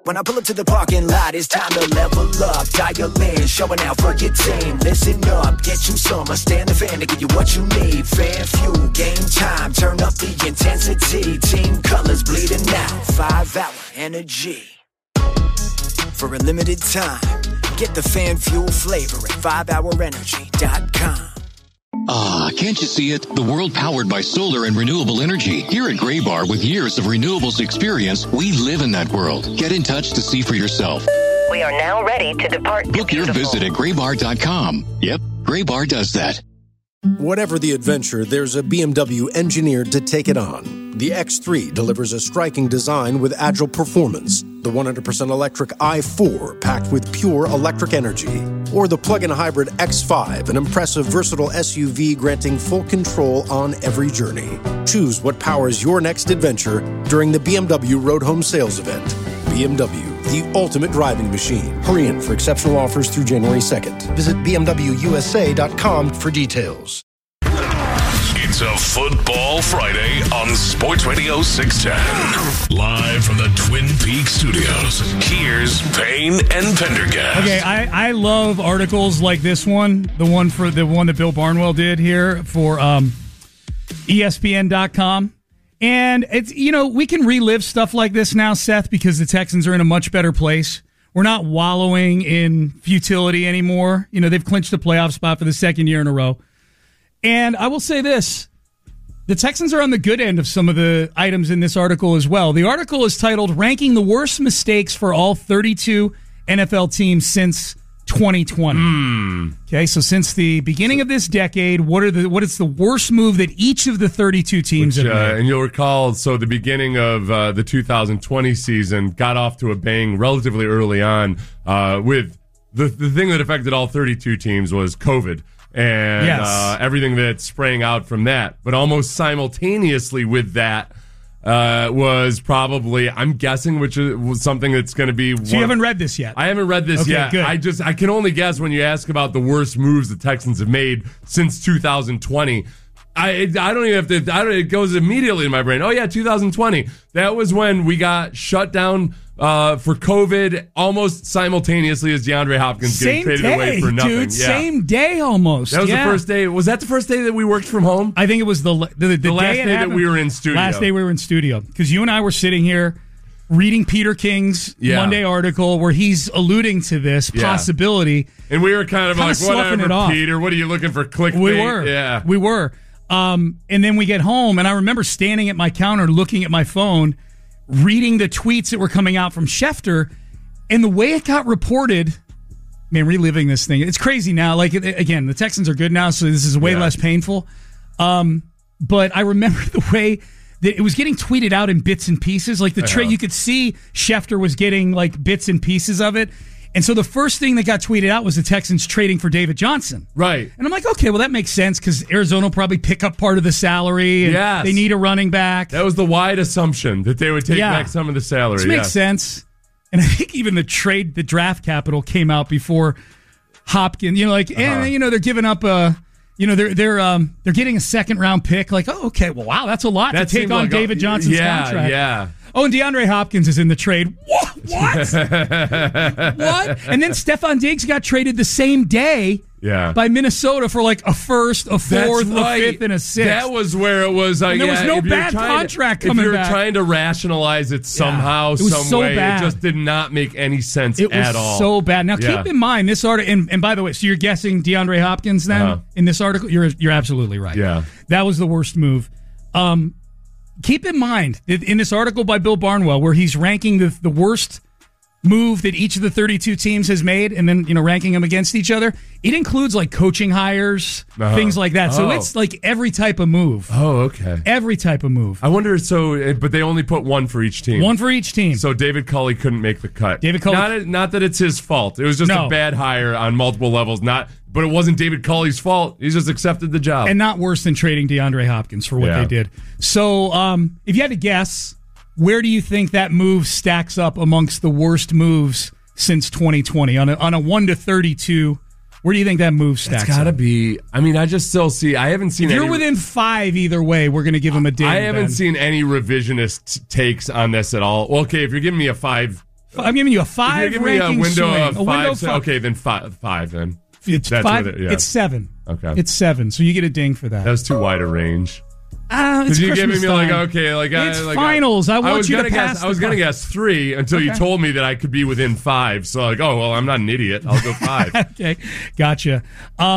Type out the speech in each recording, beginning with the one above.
When I pull up to the parking lot, it's time to level up. Dial in, showing out for your team. Listen up, get you some. Stand the fan to give you what you need. Fan fuel, game time, turn up the intensity. Team colors bleeding out, 5-hour energy. For a limited time, get the fan fuel flavor at 5hourenergy.com. Ah, can't you see it? The world powered by solar and renewable energy. Here at Graybar, with years of renewables experience, we live in that world. Get in touch to see for yourself. We are now ready to depart. Book your visit at graybar.com. Yep, Graybar does that. Whatever the adventure, there's a BMW engineered to take it on. The X3 delivers a striking design with agile performance. The 100% electric i4 packed with pure electric energy. Or the plug-in hybrid X5, an impressive, versatile SUV granting full control on every journey. Choose what powers your next adventure during the BMW Road Home Sales Event. BMW, the ultimate driving machine. Hurry in for exceptional offers through January 2nd. Visit BMWUSA.com for details. It's a Football Friday on Sports Radio 610. Live from the Twin Peaks studios, here's Payne and Pendergast. Okay, I love articles like this one, the one that Bill Barnwell did here for ESPN.com. And it's, we can relive stuff like this now, Seth, because the Texans are in a much better place. We're not wallowing in futility anymore. They've clinched a playoff spot for the second year in a row. And I will say this, the Texans are on the good end of some of the items in this article as well. The article is titled, Ranking the Worst Mistakes for All 32 NFL Teams Since 2020. Okay, so since the beginning of this decade, what is the worst move that each of the 32 teams have made? And you'll recall, so the beginning of the 2020 season got off to a bang relatively early on with the thing that affected all 32 teams was COVID. And everything that sprang out from that. But almost simultaneously with that was probably, I'm guessing, which is something that's going to be... So you haven't read this yet? I haven't read this yet. Good. I can only guess when you ask about the worst moves the Texans have made since 2020. I don't even have to... it goes immediately in my brain. Oh, yeah, 2020. That was when we got shut down... for COVID, almost simultaneously as DeAndre Hopkins getting traded away for nothing. Dude, same day almost. That was the first day. Was that the first day that we worked from home? I think it was the last day that we were in studio. Last day we were in studio. Because you and I were sitting here reading Peter King's Monday article where he's alluding to this possibility. And we were kind of like, whatever, Peter, what are you looking for, clickbait? We were. Yeah. We were. And then we get home, and I remember standing at my counter looking at my phone, reading the tweets that were coming out from Schefter, and the way it got reported, man, reliving this thing, it's crazy now. Like, again, the Texans are good now, so this is way less painful. But I remember the way that it was getting tweeted out in bits and pieces. Like, you could see Schefter was getting, like, bits and pieces of it. And so the first thing that got tweeted out was the Texans trading for David Johnson. Right. And I'm like, okay, well, that makes sense because Arizona will probably pick up part of the salary. And they need a running back. That was the wide assumption that they would take back some of the salary. Which makes sense. And I think even the draft capital came out before Hopkins. They're giving up they're getting a second round pick. Like, oh, okay, well, wow, that's a lot to take on David Johnson's contract. Yeah. Oh, and DeAndre Hopkins is in the trade. What? What? And then Stephon Diggs got traded the same day by Minnesota for like a first, a fourth, a fifth, and a sixth. That was where it was. And there was no bad contract coming back. If you're trying to rationalize it somehow, some way, it just did not make any sense at all. It was so bad. Now, keep in mind, this article, and by the way, so you're guessing DeAndre Hopkins then in this article? You're absolutely right. Yeah. That was the worst move. Keep in mind that in this article by Bill Barnwell, where he's ranking the worst move that each of the 32 teams has made, and then ranking them against each other, it includes like coaching hires, things like that. So it's like every type of move. Oh, okay. Every type of move. I wonder. But they only put one for each team. One for each team. So David Culley couldn't make the cut. David Culley, not that it's his fault. It was just a bad hire on multiple levels. But it wasn't David Culley's fault. He just accepted the job. And not worse than trading DeAndre Hopkins for what they did. So if you had to guess, where do you think that move stacks up amongst the worst moves since 2020? On a 1 to 32, where do you think that move stacks up? It's got to be... I mean, I just still see... I haven't seen if you're within 5 either way, we're going to give him a ding. I haven't seen any revisionist takes on this at all. Well, okay, if you're giving me a 5 I'm giving you a 5 Give me a ranking window swing. of A window of 5. Okay, then 5 then. It's That's 5. what It's 7. Okay. It's 7. So you get a ding for that. That was too wide a range. It's Because you're Christmas giving me time. it's finals. I want you to pass. Guess, I was going to guess 3 until you told me that I could be within 5. So I'm not an idiot. I'll go 5. Okay, gotcha.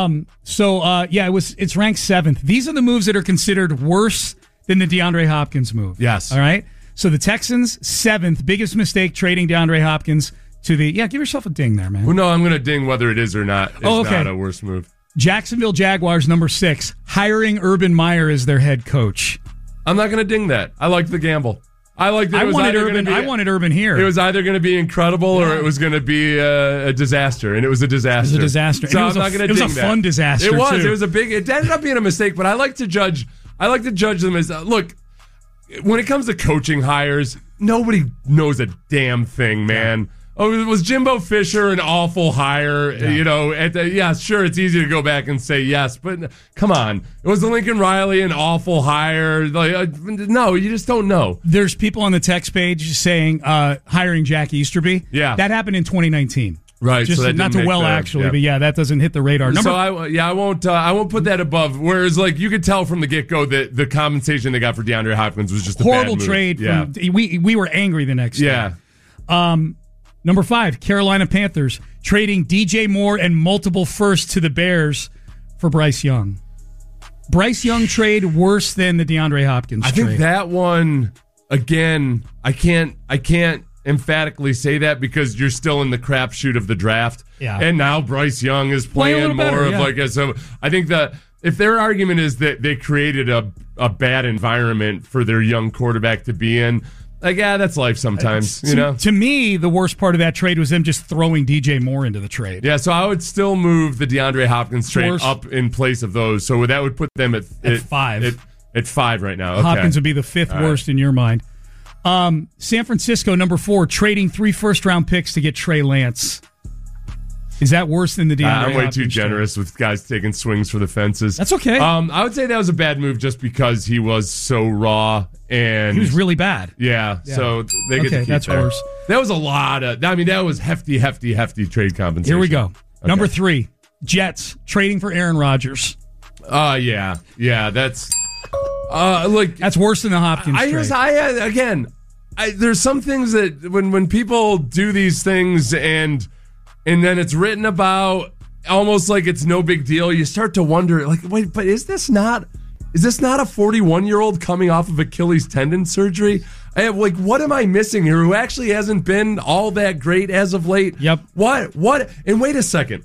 It's ranked 7th. These are the moves that are considered worse than the DeAndre Hopkins move. Yes. All right. So the Texans 7th, biggest mistake trading DeAndre Hopkins to the. Yeah, give yourself a ding there, man. Well, no, I'm going to ding whether it is or not. It's not a worse move. Jacksonville Jaguars number 6, hiring Urban Meyer as their head coach. I'm not going to ding that. I liked the gamble. I wanted Urban here. It was either going to be incredible or it was going to be a disaster, and it was a disaster. It was a disaster. So I'm not going to ding that. It was a fun disaster. It was. Too. It was a big. It ended up being a mistake, but I like to judge them as look. When it comes to coaching hires, nobody knows a damn thing, man. Yeah. Oh, was Jimbo Fisher an awful hire? Yeah. Sure, it's easy to go back and say yes, but come on. Was Lincoln Riley an awful hire? No, you just don't know. There's people on the text page saying hiring Jack Easterby. Yeah. That happened in 2019. Right. Just so not to but that doesn't hit the radar. I won't put that above. Whereas, you could tell from the get-go that the compensation they got for DeAndre Hopkins was just a horrible bad move. trade. Yeah. We were angry the next day. Yeah. Number 5, Carolina Panthers trading DJ Moore and multiple firsts to the Bears for Bryce Young. Bryce Young trade worse than the DeAndre Hopkins trade. I think that one, again, I can't emphatically say that because you're still in the crapshoot of the draft. Yeah. And now Bryce Young is playing more of so I think that if their argument is that they created a bad environment for their young quarterback to be in, that's life sometimes, To me, the worst part of that trade was them just throwing DJ Moore into the trade. Yeah, so I would still move the DeAndre Hopkins trade up in place of those. So that would put them at 5. At 5 right now. Okay. Hopkins would be the 5th worst in your mind. San Francisco, number 4, trading 3 first-round picks to get Trey Lance. Is that worse than the DeAndre I'm way Hopkins too generous trade? With guys taking swings for the fences. That's okay. I would say that was a bad move just because he was so raw and he was really bad. Yeah. So they get to keep that's there. worse. That was a lot of. That was hefty trade compensation. Here we go. Okay. Number 3, Jets trading for Aaron Rodgers. Yeah. That's that's worse than the Hopkins trade. There's some things that when people do these things and then it's written about almost like it's no big deal, you start to wonder, wait, but is this not a 41-year-old coming off of Achilles tendon surgery? What am I missing here? Who actually hasn't been all that great as of late? Yep. What? And wait a second.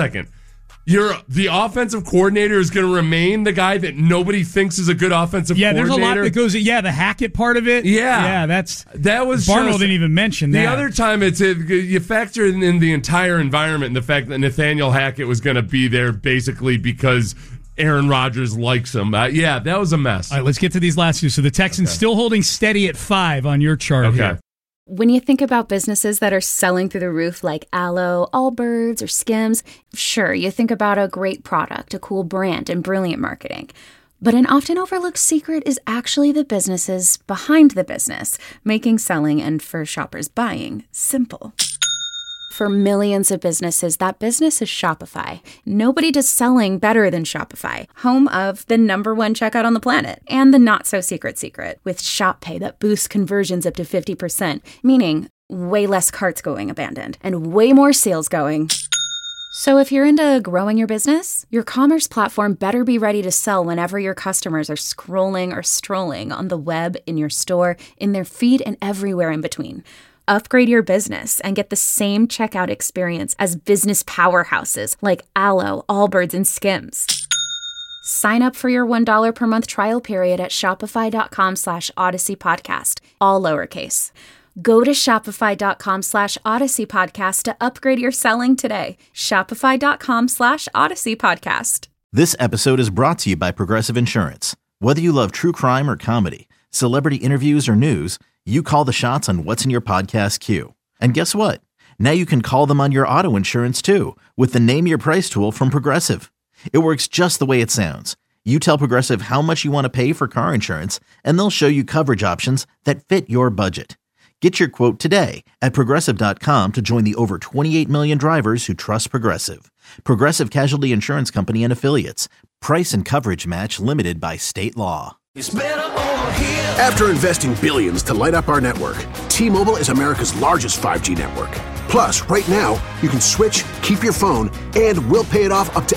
The offensive coordinator is going to remain the guy that nobody thinks is a good offensive coordinator. Yeah, there's a lot that goes. Yeah, the Hackett part of it. Yeah, that was Barno didn't even mention that. The other time, you factor in the entire environment and the fact that Nathaniel Hackett was going to be there basically because Aaron Rodgers likes him. That was a mess. All right, let's get to these last two. So the Texans still holding steady at 5 on your chart here. When you think about businesses that are selling through the roof like Aloe, Allbirds, or Skims, sure, you think about a great product, a cool brand, and brilliant marketing. But an often overlooked secret is actually the businesses behind the business, making selling and, for shoppers, buying simple. For millions of businesses, that business is Shopify. Nobody does selling better than Shopify, home of the #1 checkout on the planet, and the not-so-secret secret, with Shop Pay that boosts conversions up to 50%, meaning way less carts going abandoned, and way more sales going. So if you're into growing your business, your commerce platform better be ready to sell whenever your customers are scrolling or strolling on the web, in your store, in their feed, and everywhere in between. Upgrade your business and get the same checkout experience as business powerhouses like Aloe, Allbirds, and Skims. Sign up for your $1 per month trial period at shopify.com/Odyssey Podcast, all lowercase. Go to shopify.com/Odyssey Podcast to upgrade your selling today. Shopify.com/Odyssey Podcast. This episode is brought to you by Progressive Insurance. Whether you love true crime or comedy, celebrity interviews or news, you call the shots on what's in your podcast queue. And guess what? Now you can call them on your auto insurance too with the Name Your Price tool from Progressive. It works just the way it sounds. You tell Progressive how much you want to pay for car insurance, and they'll show you coverage options that fit your budget. Get your quote today at Progressive.com to join the over 28 million drivers who trust Progressive. Progressive Casualty Insurance Company and Affiliates. Price and coverage match limited by state law. After investing billions to light up our network, T-Mobile is America's largest 5G network. Plus, right now, you can switch, keep your phone, and we'll pay it off up to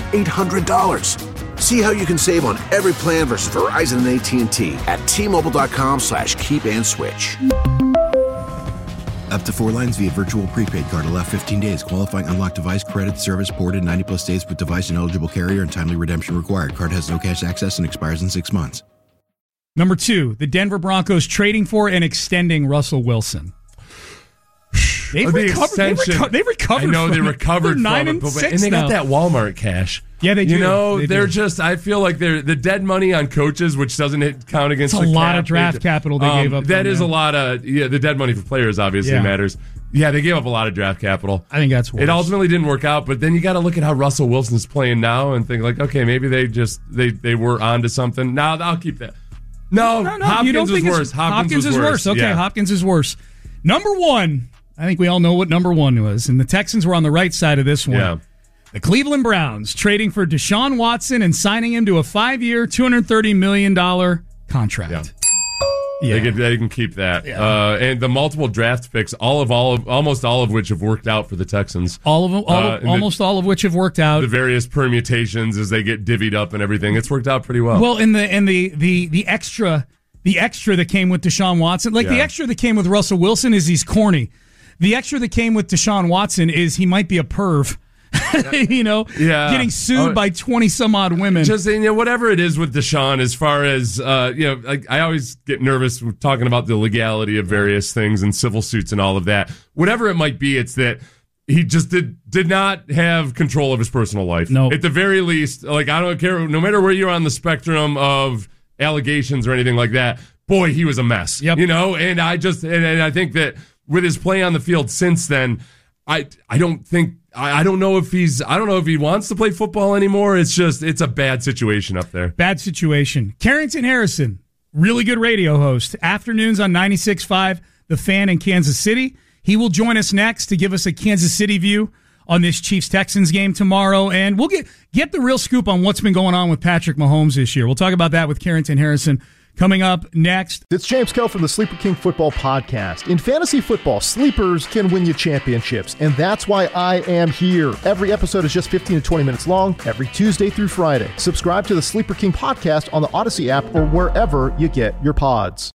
$800. See how you can save on every plan versus Verizon and AT&T at T-Mobile.com/keep-and-switch. Up to 4 lines via virtual prepaid card. Allow 15 days. Qualifying unlocked device credit service ported 90-plus days with device and eligible carrier and timely redemption required. Card has no cash access and expires in 6 months. Number 2, the Denver Broncos trading for and extending Russell Wilson. They've recovered. I know they recovered from it, and they got that Walmart cash. Yeah, they do. You know, they're just. I feel like they're the dead money on coaches, which doesn't count against. It's a lot of draft capital they gave up. That is a lot of. Yeah, the dead money for players obviously matters. Yeah, they gave up a lot of draft capital. I think that's worse. It ultimately didn't work out, but then you got to look at how Russell Wilson's playing now and think like, okay, maybe they were onto something. Now I'll keep that. No, Hopkins you don't think is worse. Hopkins is worse. Okay, yeah. Hopkins is worse. Number 1. I think we all know what number 1 was, and the Texans were on the right side of this one. Yeah. The Cleveland Browns trading for Deshaun Watson and signing him to a 5-year, $230 million contract. Yeah. They can keep that. Yeah. And the multiple draft picks, almost all of which have worked out for the Texans. All of them, almost all of which have worked out. The various permutations as they get divvied up and everything. It's worked out pretty well. Well, and the extra that came with Deshaun Watson, the extra that came with Russell Wilson is he's corny. The extra that came with Deshaun Watson is he might be a perv. Getting sued by 20 some odd women. Just whatever it is with Deshaun, as far as I always get nervous talking about the legality of various things and civil suits and all of that. Whatever it might be, it's that he just did not have control of his personal life. No, at the very least, I don't care. No matter where you're on the spectrum of allegations or anything like that, boy, he was a mess. Yep. And I think that with his play on the field since then, I don't know if he wants to play football anymore. It's a bad situation up there. Bad situation. Carrington Harrison, really good radio host. Afternoons on 96.5, The Fan in Kansas City. He will join us next to give us a Kansas City view on this Chiefs-Texans game tomorrow. And we'll get the real scoop on what's been going on with Patrick Mahomes this year. We'll talk about that with Carrington Harrison coming up next. It's James Koh from the Sleeper King Football Podcast. In fantasy football, sleepers can win you championships, and that's why I am here. Every episode is just 15 to 20 minutes long, every Tuesday through Friday. Subscribe to the Sleeper King Podcast on the Odyssey app or wherever you get your pods.